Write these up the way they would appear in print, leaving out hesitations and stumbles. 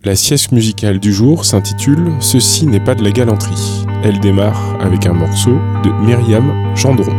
La sieste musicale du jour s'intitule « Ceci n'est pas de la galanterie ». Elle démarre avec un morceau de Myriam Gendron.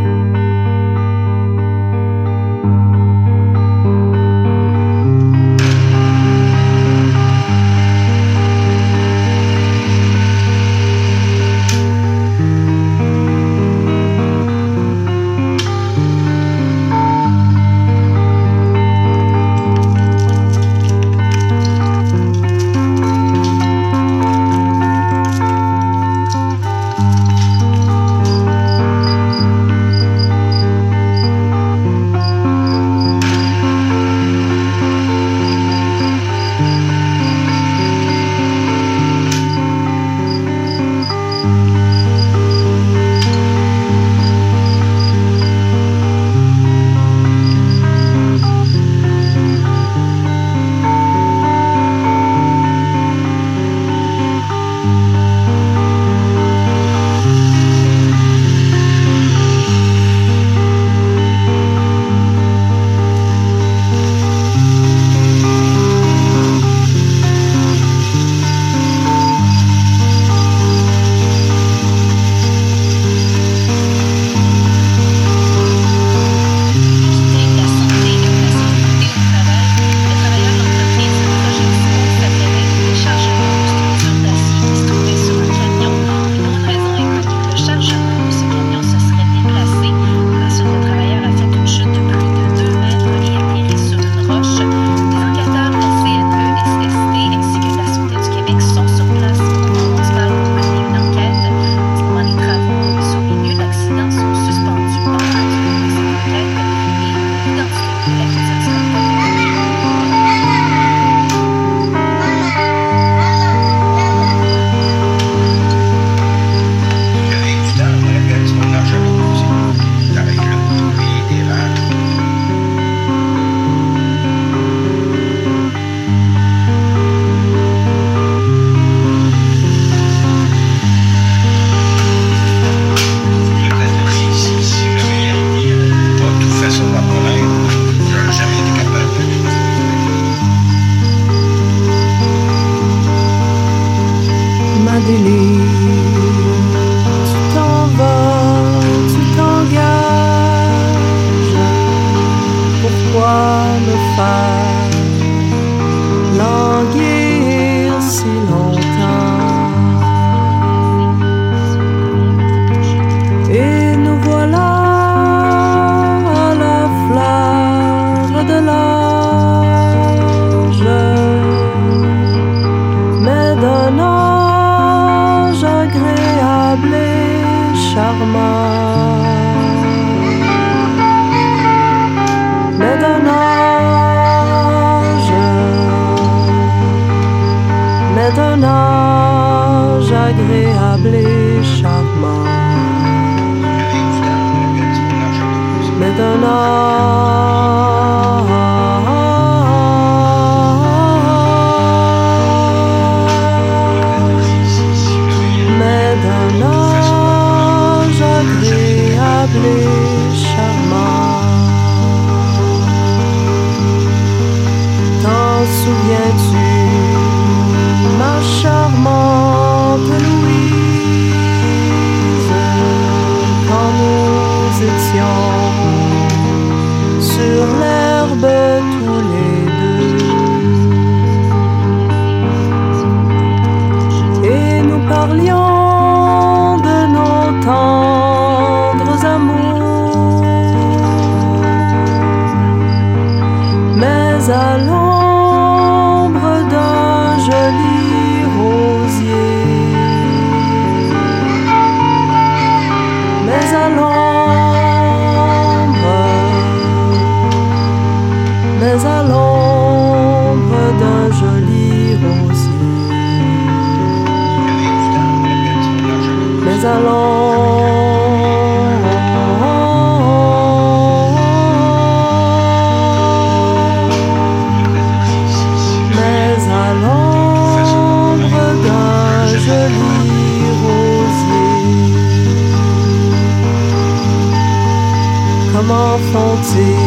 Comment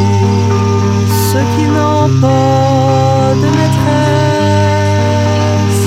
font-ils ceux qui n'ont pas de maîtresse?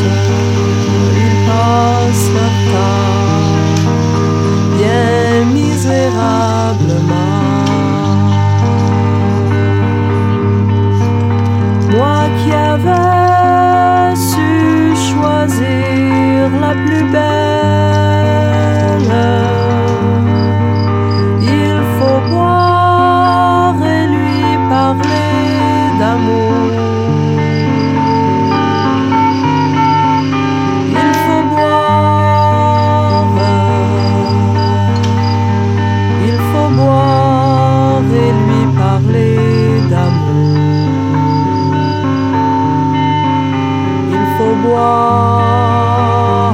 boire.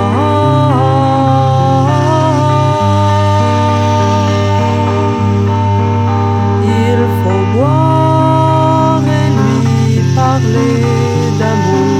Il faut boire et lui parler d'amour.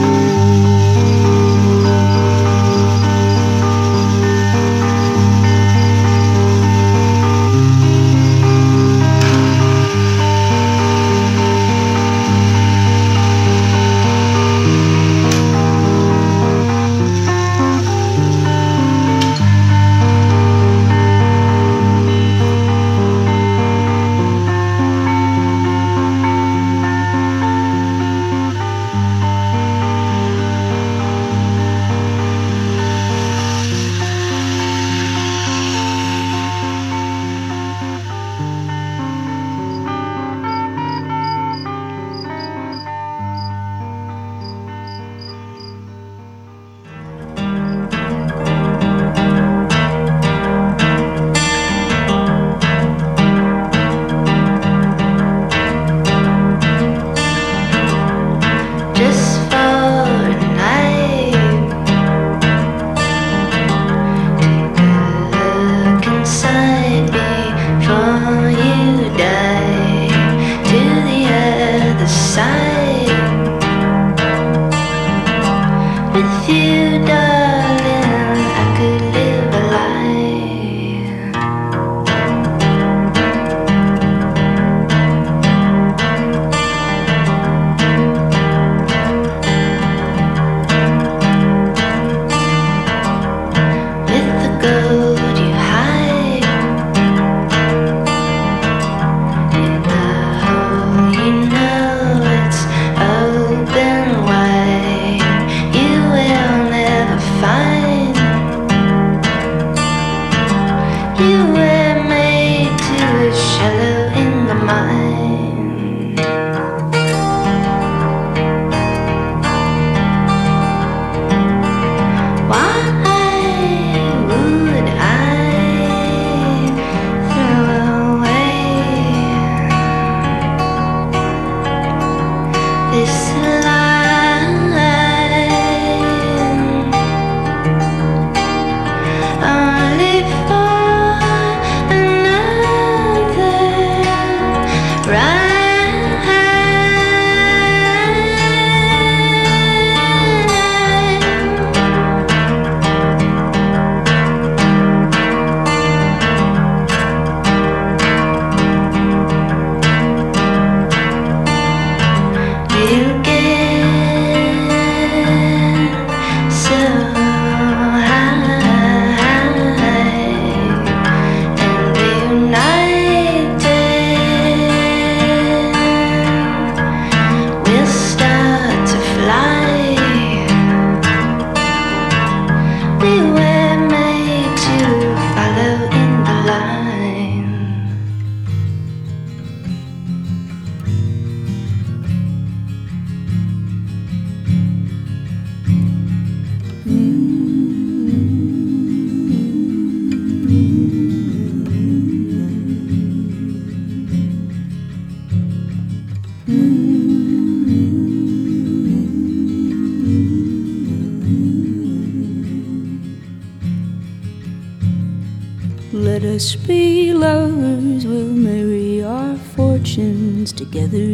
Let us be lovers, we'll marry our fortunes together.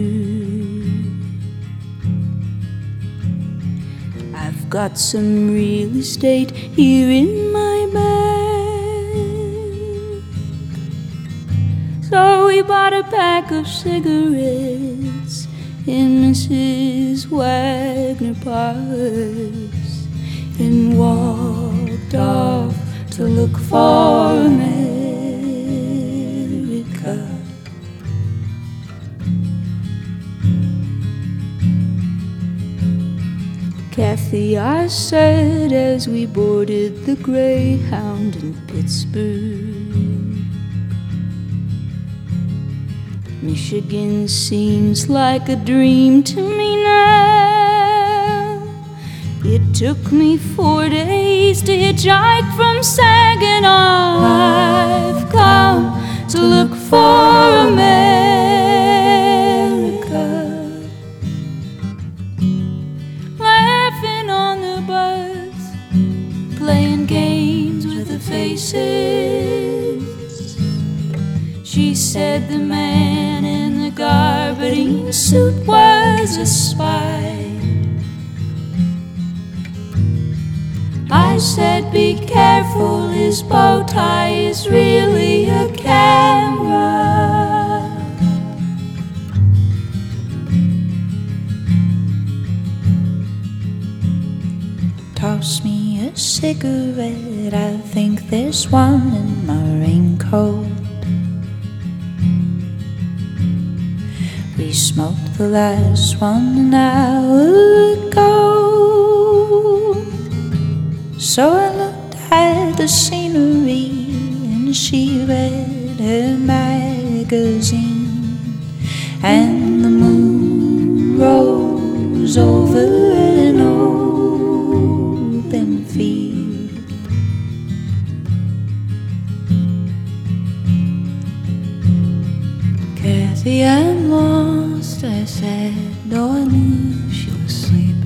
I've got some real estate here in my bag, so we bought a pack of cigarettes in Mrs. Wagner Parks and walked off to look for America. Kathy, I said as we boarded the Greyhound in Pittsburgh, Michigan seems like a dream to me now. It took me 4 days to hitchhike from Saginaw. I've come to look for America, laughing faces. She said the man in the garbadine suit was a spy. I said, be careful, his bow tie is really a camera. Toss me a cigarette, I think there's one in my raincoat. We smoked the last one an hour ago. So I looked at the scenery and she read her magazine, and the moon rose over an open field. Kathy, I'm lost, I said, though I knew she was sleeping.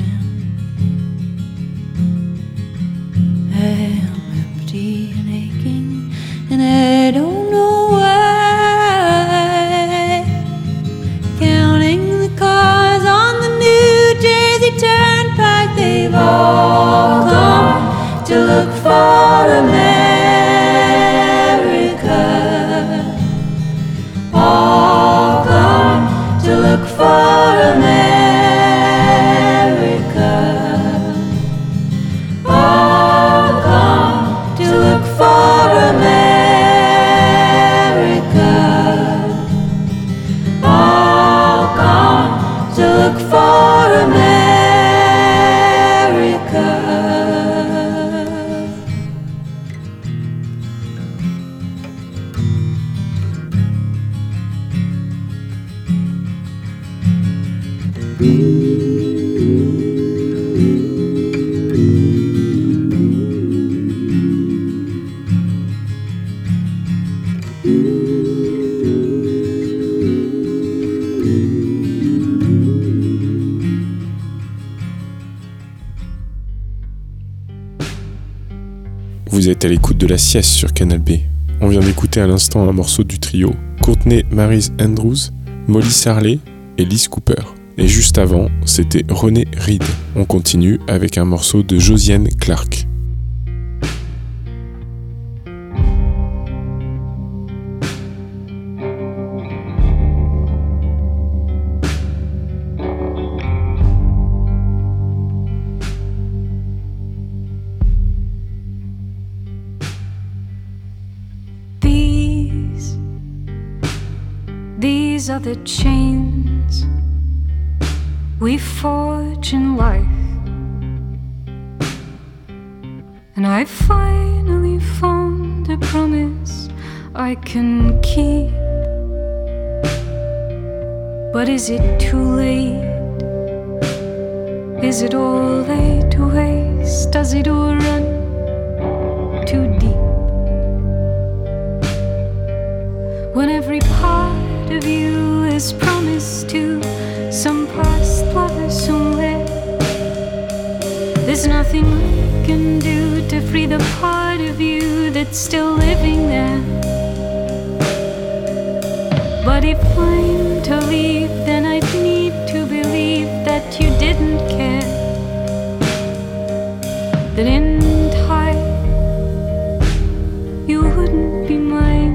I am empty and aching, and I don't know why. Counting the cars on the New Jersey Turnpike, they've all come to look for America. All come to look for America. For America, all come to look for America. Vous êtes à l'écoute de La Sieste sur Canal B. On vient d'écouter à l'instant un morceau du trio Courtney Marise Andrews, Molly Sarley et Liz Cooper. Et juste avant, c'était René Reed. On continue avec un morceau de Josiane Clarke. These are the chains we forge in life, and I finally found a promise I can keep. But is it too late? Is it all laid to waste? Does it all run too deep? When every part of you is promised to some past lover somewhere, there's nothing we can do to free the part of you that's still living there. But if I'm to leave, then I'd need to believe that you didn't care, that in time you wouldn't be mine.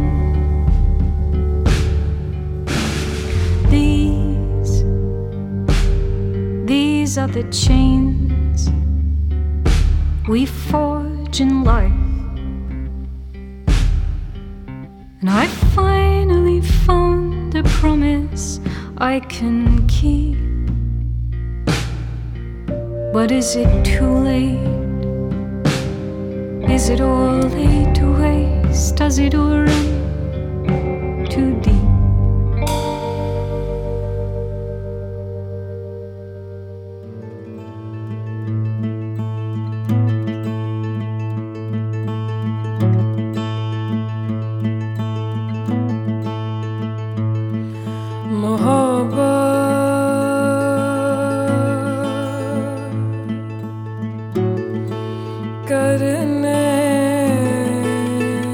These are the chains we forge in life, and I finally found a promise I can keep. But is it too late? Is it all laid to waste? Does it all run too deep? Good name.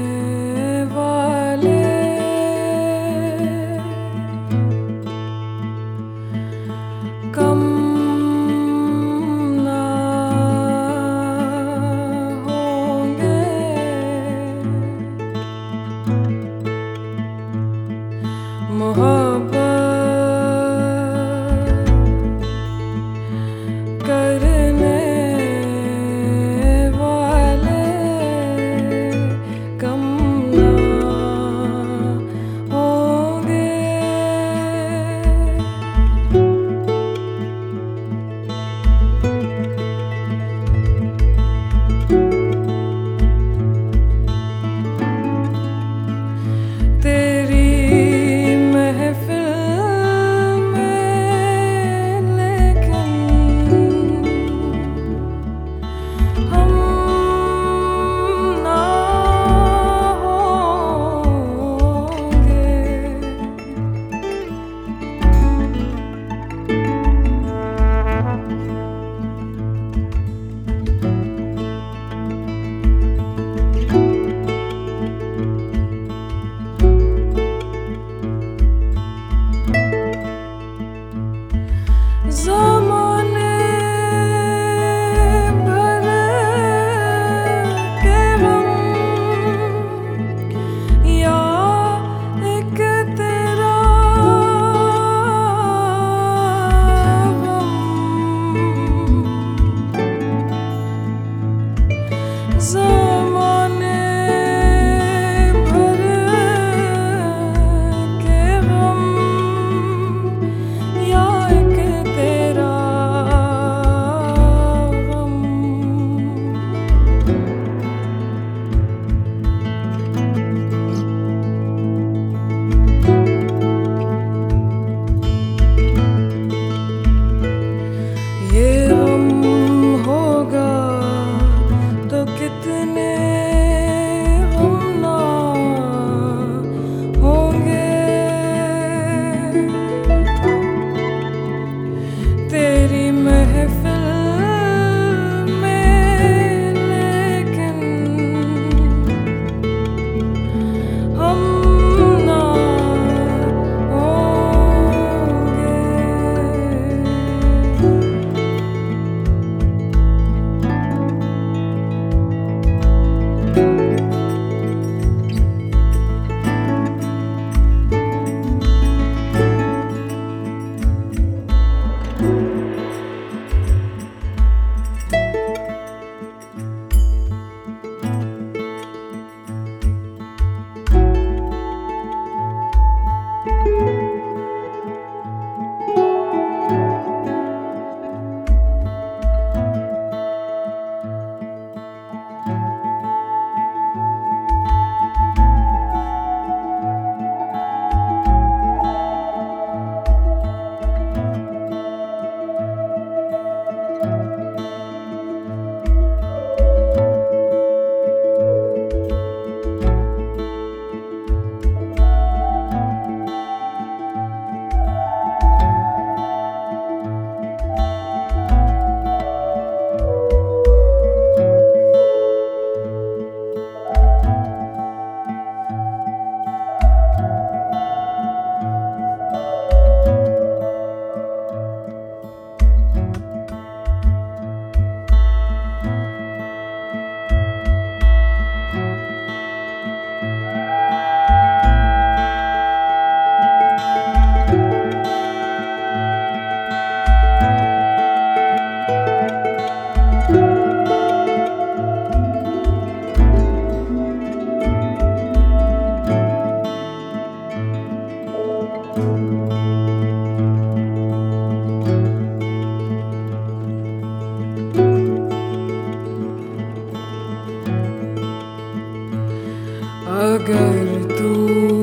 अगर तू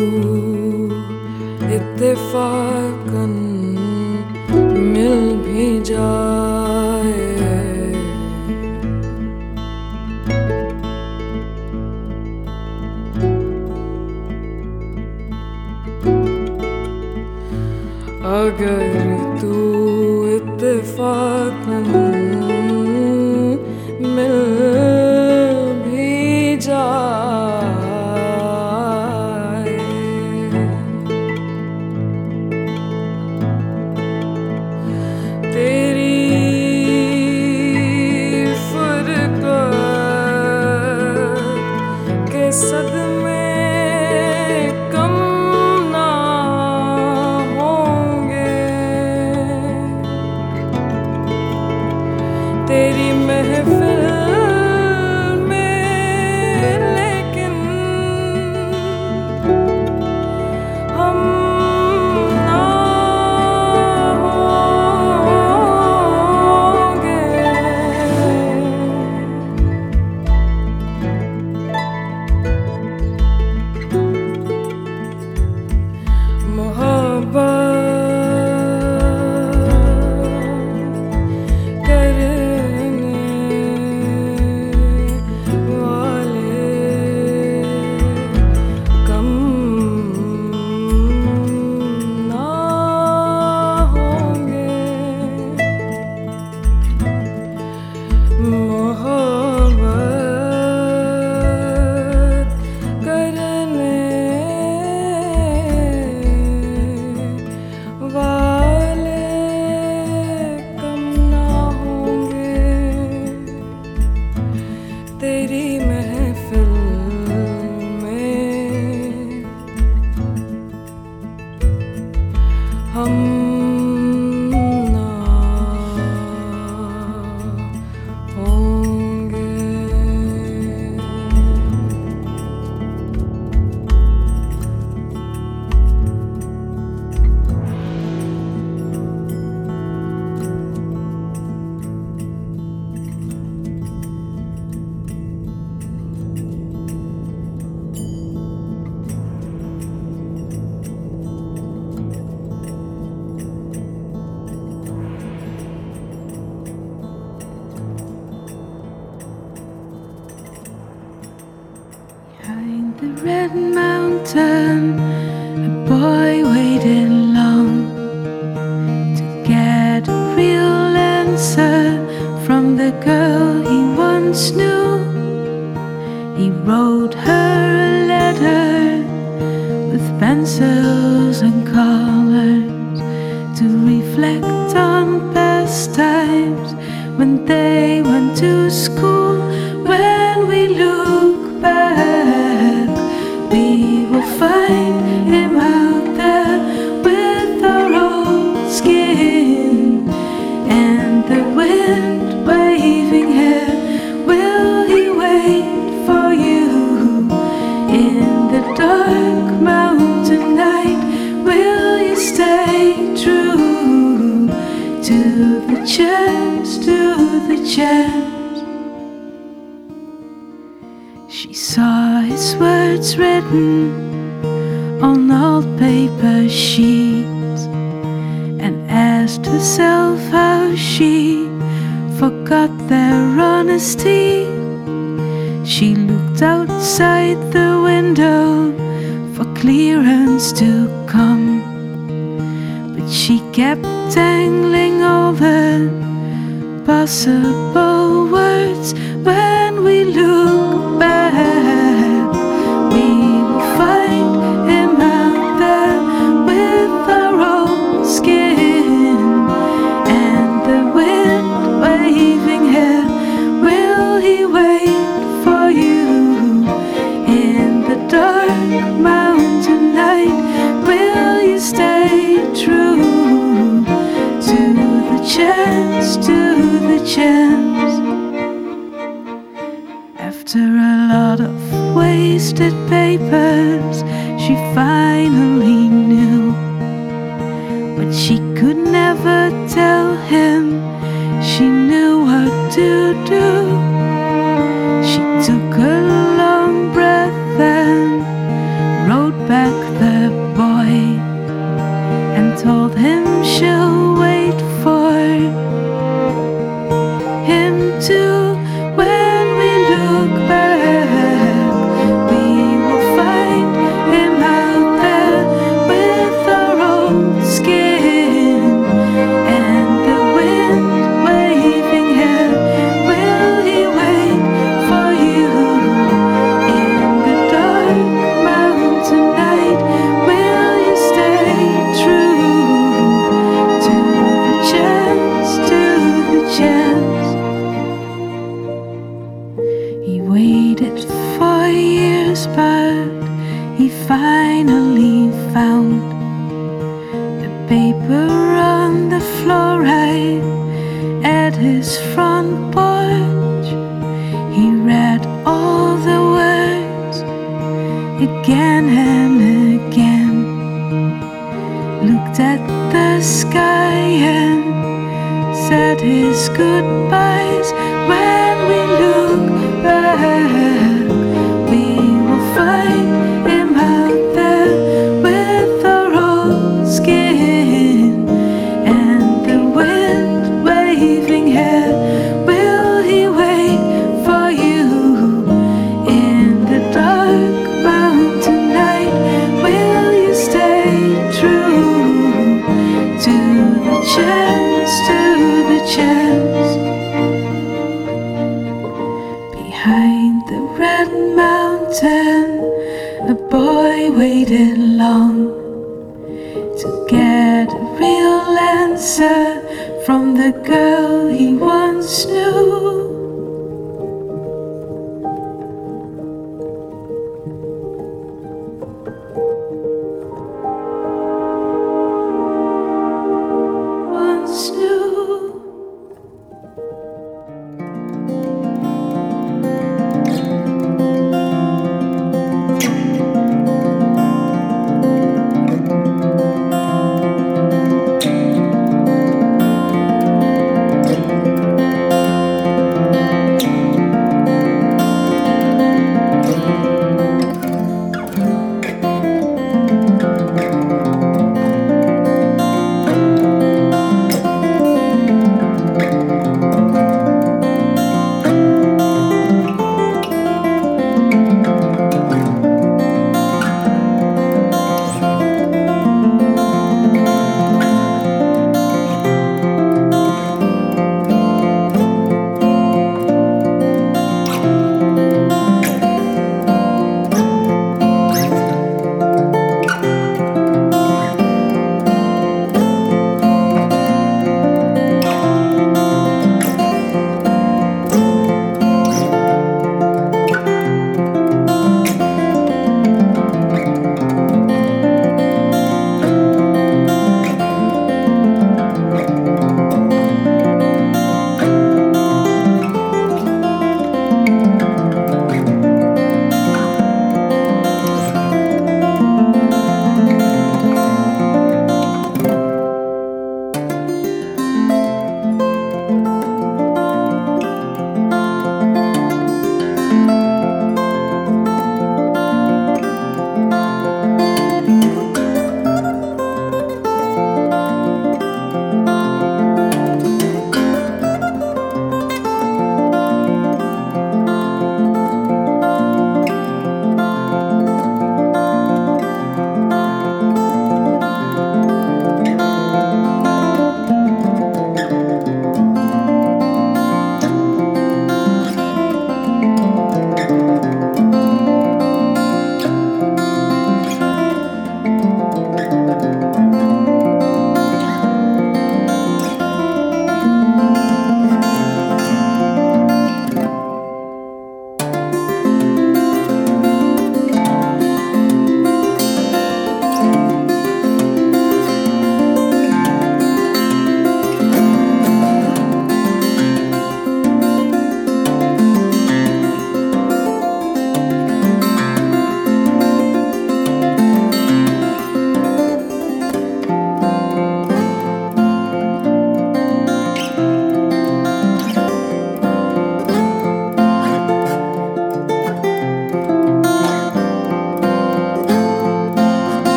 इत्तेफाकन मिल भी जाए, अगर तू इत्तेफाकन मिल भी जाए, तेरी फुरकत के सदमे कम ना होंगे, तेरी महफिल तेरी महफिल में हम ना होंगे। the red mountain, a boy waited long to get a real answer from the girl he once knew. He wrote her a letter with pencils and colors to reflect on past times when they went to school. When we look back, we will find him out there with our old skin and the wind waving hair. Will he wait for you in the dark mountain night? Will you stay true to the chance, to the chance? She saw his words written on old paper sheets and asked herself how she forgot their honesty. She looked outside the window for clearance to come, but she kept dangling over possible words. When we look back, we will find him out there with our old skin and the wind waving hair. Will he wait for you in the dark mountain night? Will you stay true to the chance, to the chance? After a lot of wasted papers, she finally knew what she could never tell him. She knew what to do. She took a long breath and wrote back the boy and told him she'll wait for him too. When we look back, we will find him out there with our old skin and the wind waving hair. Will he wait for you in the dark mountain night? Will you stay true to the chance, to the chance? He waited for years, but he finally found the paper on the floor right at his front porch. He read all the words again and again, looked at the sky and said his goodbyes. When we look back, we will find him out there with our old skin and the wind waving hair. Will he wait for you in the dark mountain night? Will you stay true to the chance, to the chance? Behind the red mountain, a boy waited long to get a real answer from the girl he once knew. Once knew.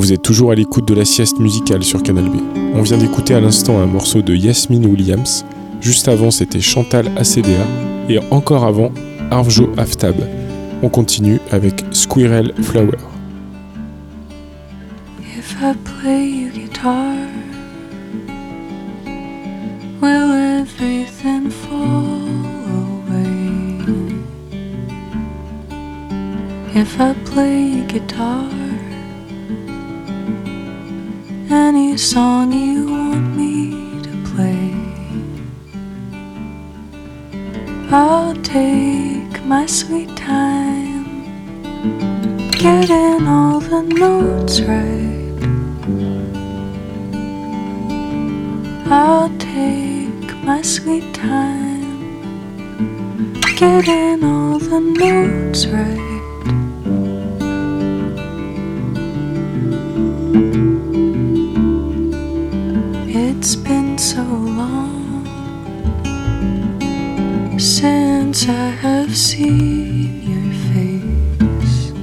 Vous êtes toujours à l'écoute de la sieste musicale sur Canal B. On vient d'écouter à l'instant un morceau de Yasmine Williams. Juste avant, c'était Chantal Acedea. Et encore avant, Arvjo Aftab. On continue avec Squirrel Flower. If I play you guitar, will everything fall away? If I play you guitar, any song you want me to play, I'll take my sweet time, getting all the notes right. I'll take my sweet time, getting all the notes right. It's been so long since I have seen your face.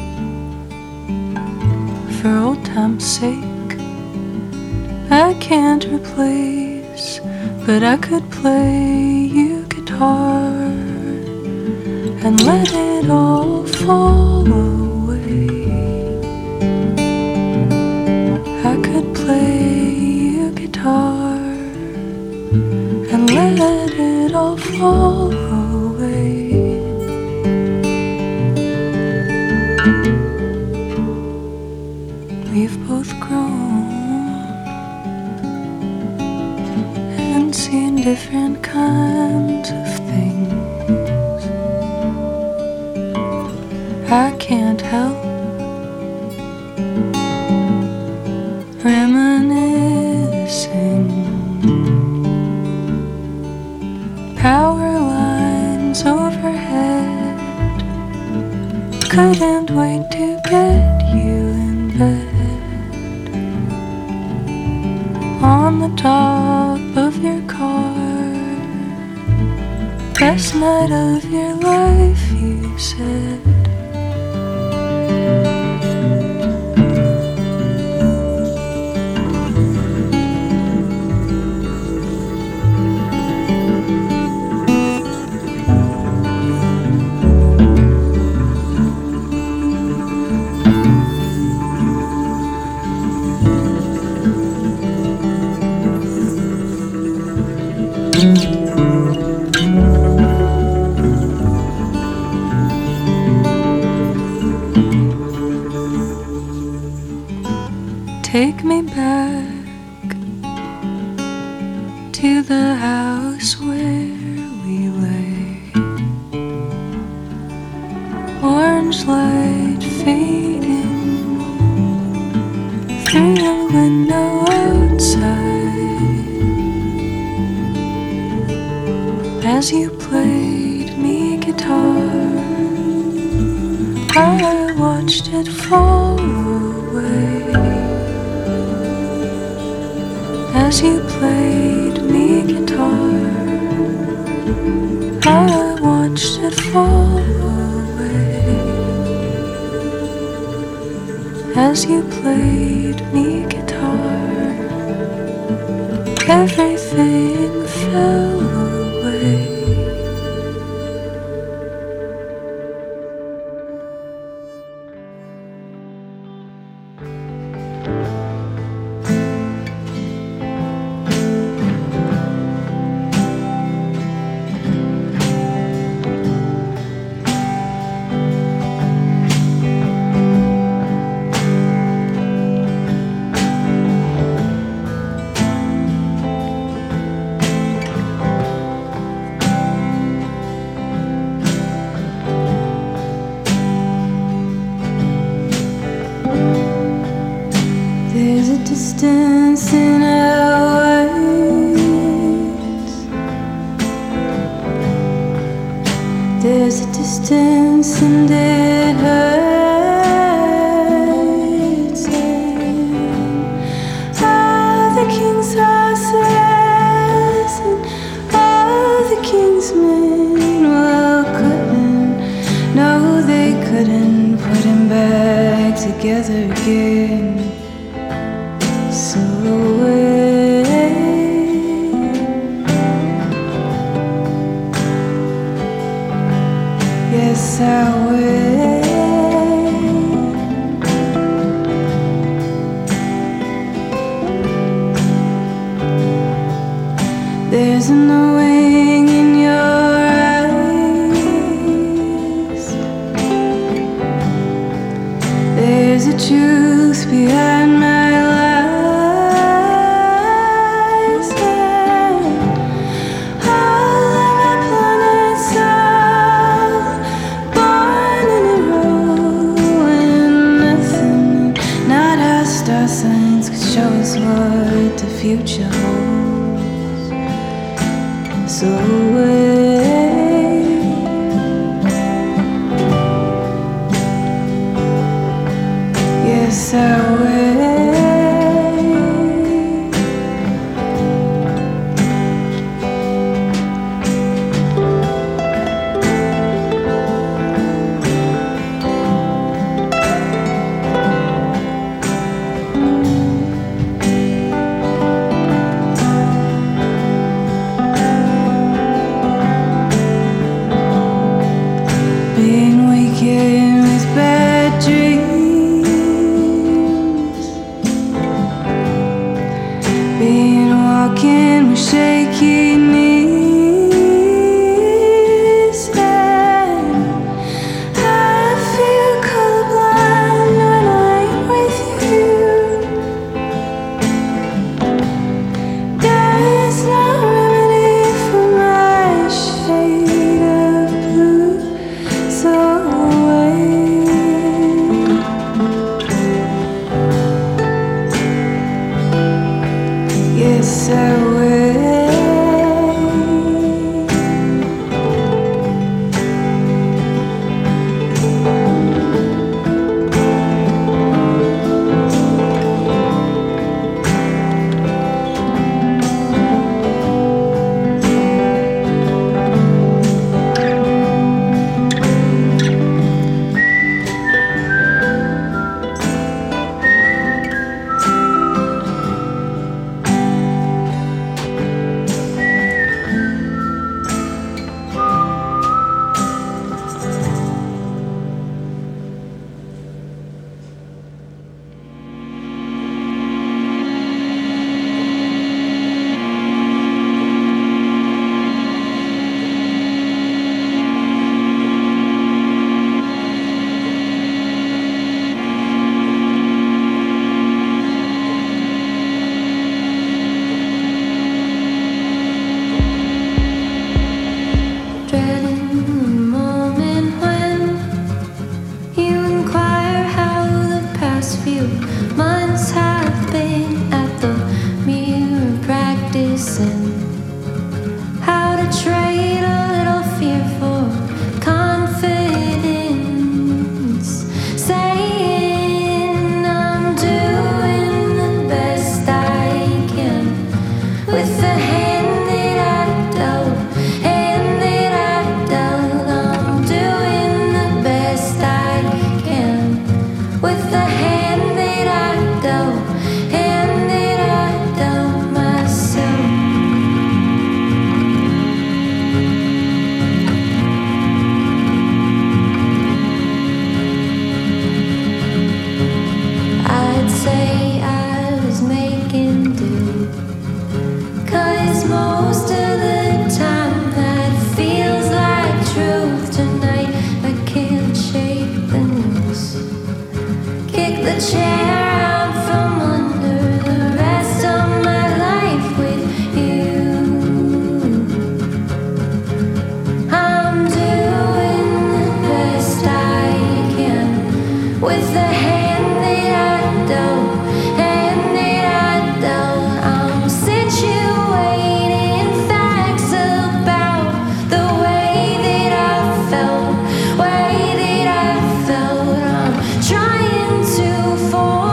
For old time's sake, I can't replace, but I could play you guitar and let it all fall away. I could play you guitar and let it all fall away. We've both grown and seen different kinds of things. I can't help reminiscing. Power lines overhead, couldn't wait to get you in bed. On the top of your car, best night of your life, you said. Take me back to the house where we lay, orange light fading through the window outside, as you played me guitar. I watched it fall away. As you played me guitar, I watched it fall away. As you played me guitar, everything fell away. There's a distance in our words. There's a distance and it hurts. And all the king's horses and all the king's men, well, couldn't, no, they couldn't put him back together again. There's a knowing in your eyes. There's a truth behind my lies. All of my planets are born in a row, and nothing, not our star signs, could show us what the future holds. So wait, yes I wait. Been waking with bad dreams, been walking with shaky knees, and I feel colorblind when I'm with you. There's no remedy for my shade of blue. So wait, yes I wait. Dreading the moment when you inquire how the past few months have been at the mirror practicing how to trade a little fear for confidence, saying I'm doing the best I can with the hand that I dealt. With the hand that I dealt, hand that I dealt myself. I'd say I was making do, 'cause most of the time that feels like truth. Tonight I can't shake the news, kick the chair out from under the rest of my life with you. I'm doing the best I can with the hand that I dealt, hand that I dealt. I'm situating facts about the way that I felt, way that I felt. I'm trying to forget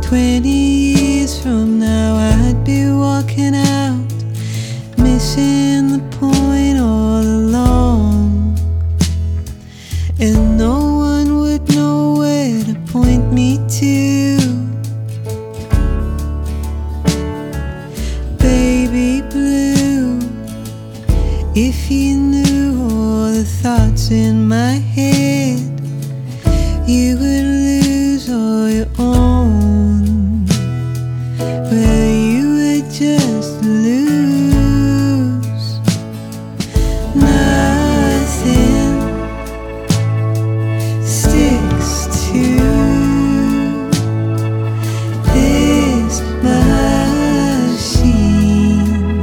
20 years from now I'd be walking out, missing the point all along, and no one would know where to point me to. Baby blue, if you knew all the thoughts in my head, you would lose all your own. Well, you would just lose nothing sticks to this machine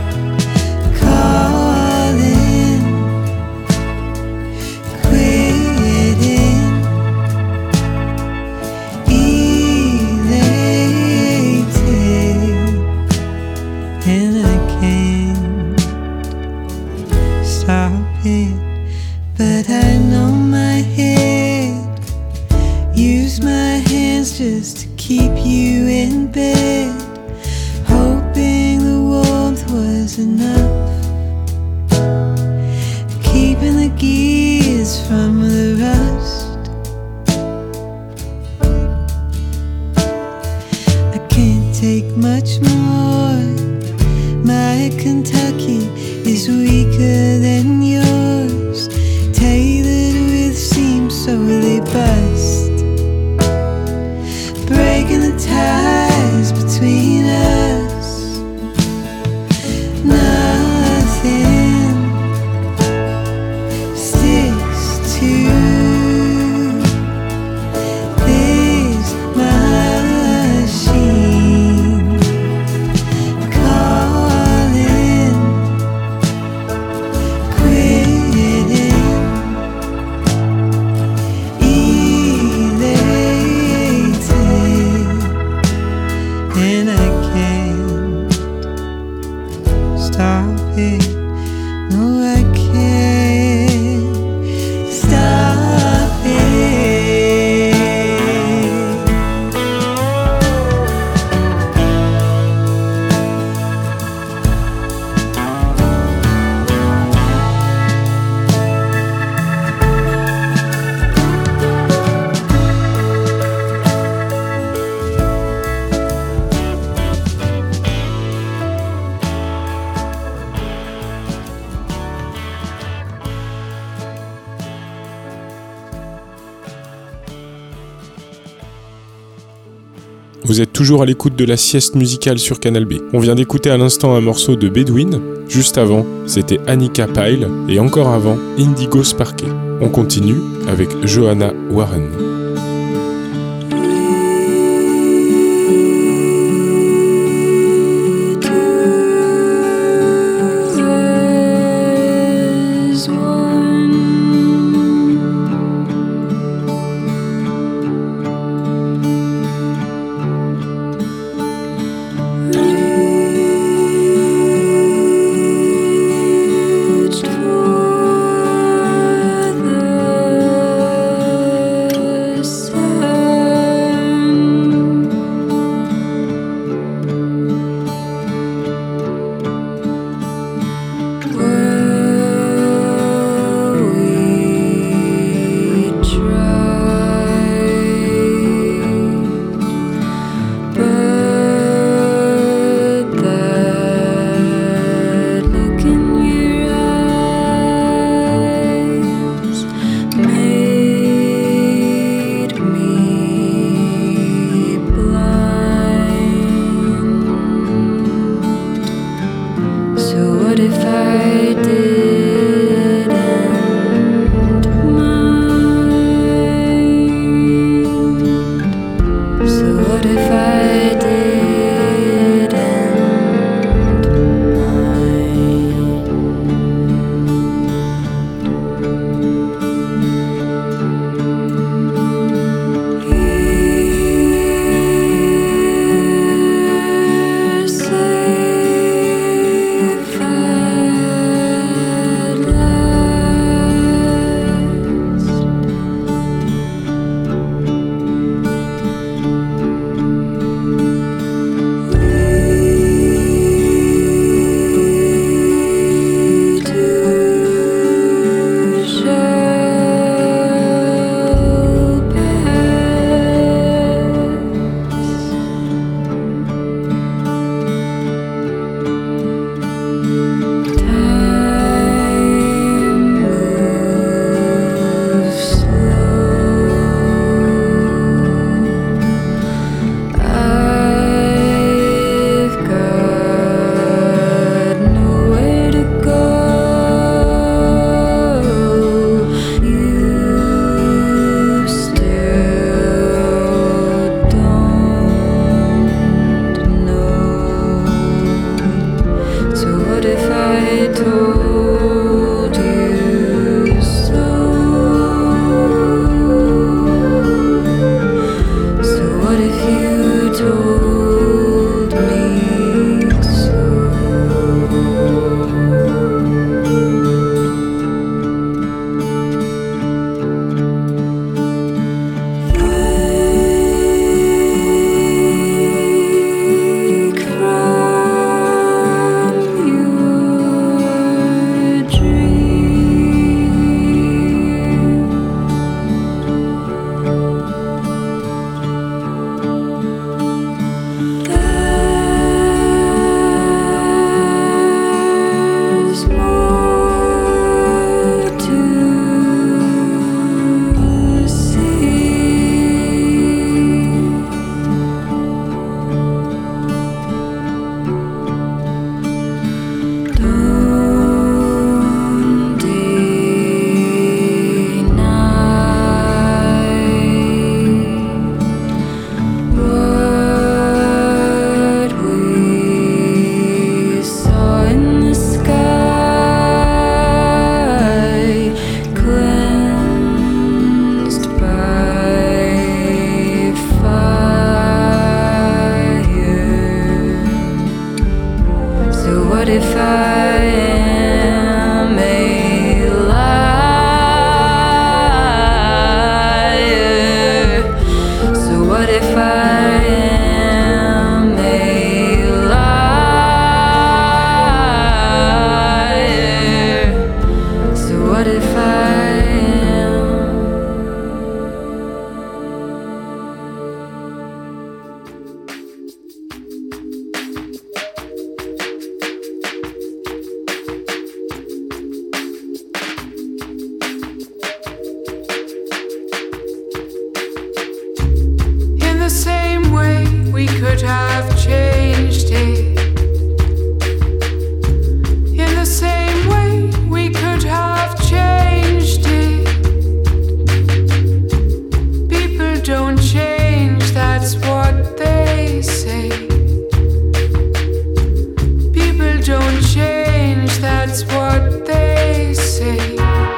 calling, quitting, elated, and I can't stop it. But I know my head used my hands just to keep you in bed, hoping the warmth was enough, keeping the gears from the rust. I can't take much more. My Kentucky is weaker than yours, tailored with seams so they bust, breaking the ties between us. Nothing sticks to this machine calling, quitting, elated, and I can't stop it. No, I can't stop it. Vous êtes toujours à l'écoute de la sieste musicale sur Canal B. On vient d'écouter à l'instant un morceau de Bedouin. Juste avant, c'était Annika Pyle. Et encore avant, Indigo Sparky. On continue avec Johanna Warren. There's one reached for the same way we could have changed it. In the same way we could have changed it. People don't change, that's what they say. People don't change, that's what they say.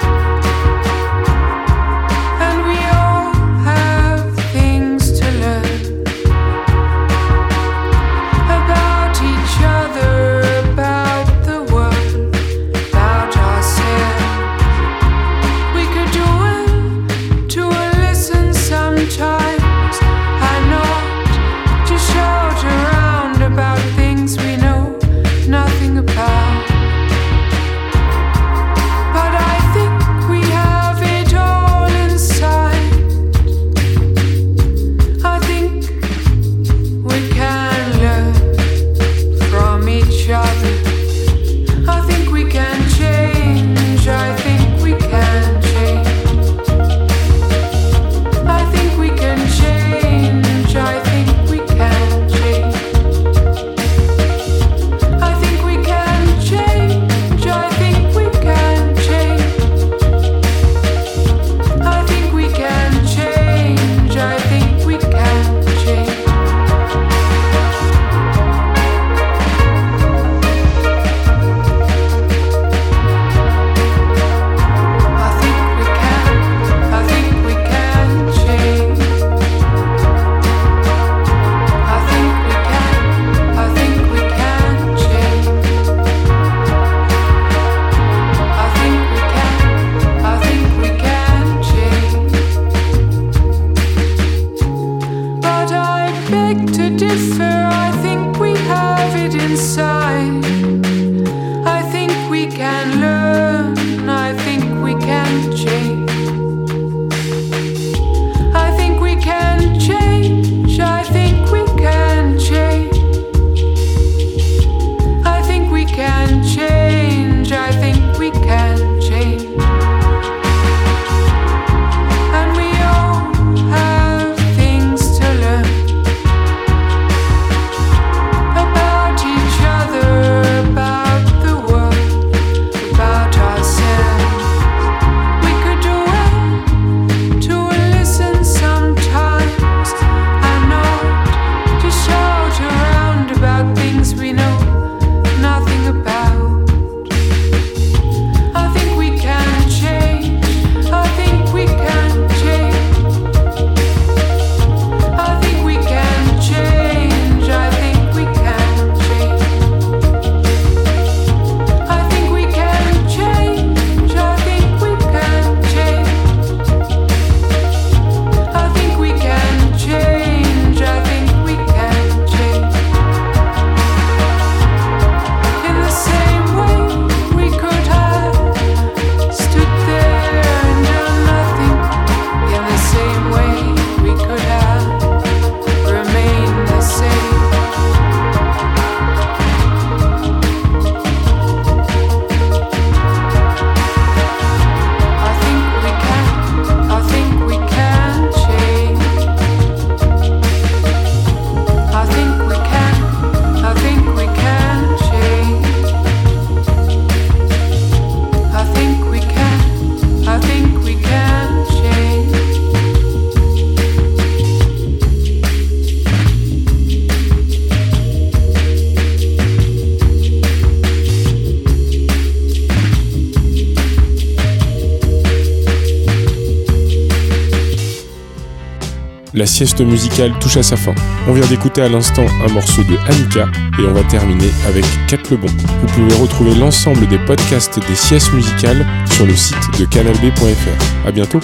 La sieste musicale touche à sa fin. On vient d'écouter à l'instant un morceau de Annika et on va terminer avec Kat Lebon. Vous pouvez retrouver l'ensemble des podcasts des siestes musicales sur le site de canalb.fr. À bientôt.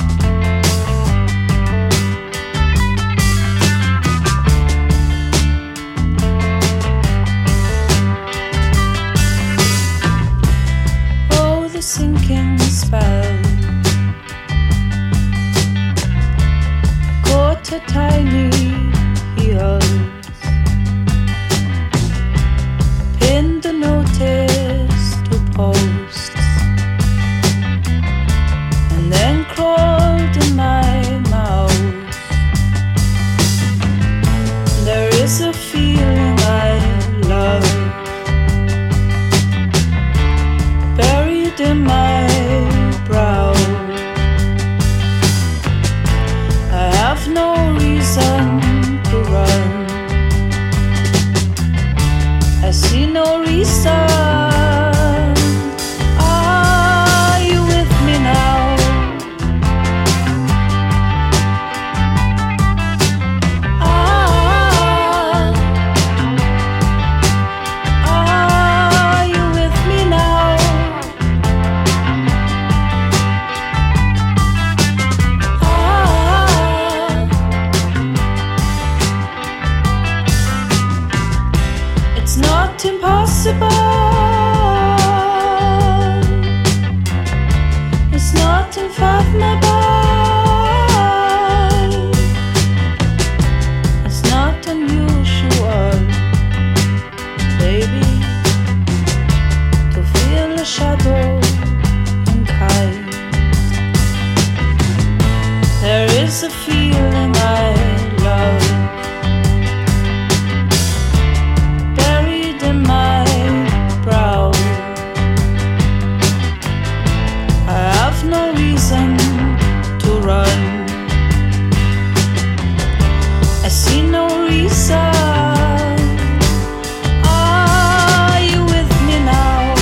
Oh, the sinking spell. To tiny heels, pinned the notice to posts, and then crawled in my mouth. no reason to run. I see no reason. Are you with me now? Are you with me now? It's not impossible. It's not unfathomable. It's not unusual, baby, to feel a shadow and kind. There is a feeling I love, buried in my brow. I have no reason to run. I see no reason. Are you with me now?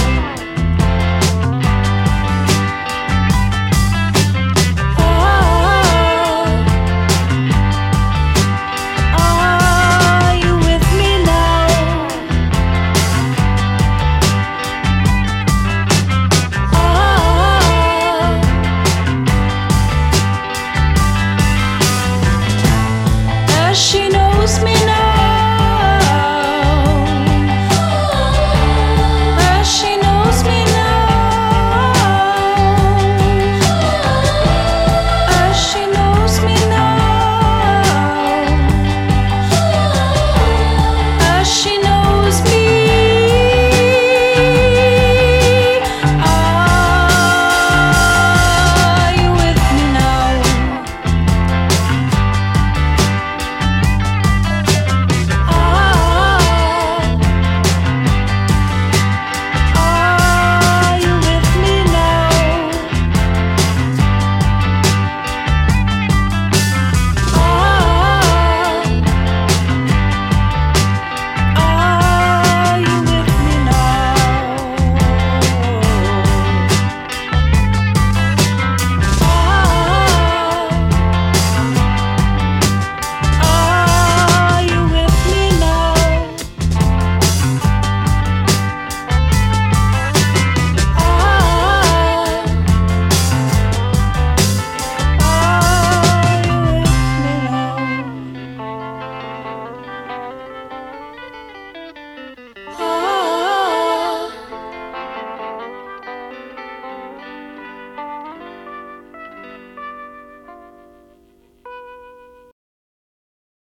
Are you with me now? As she knows me now.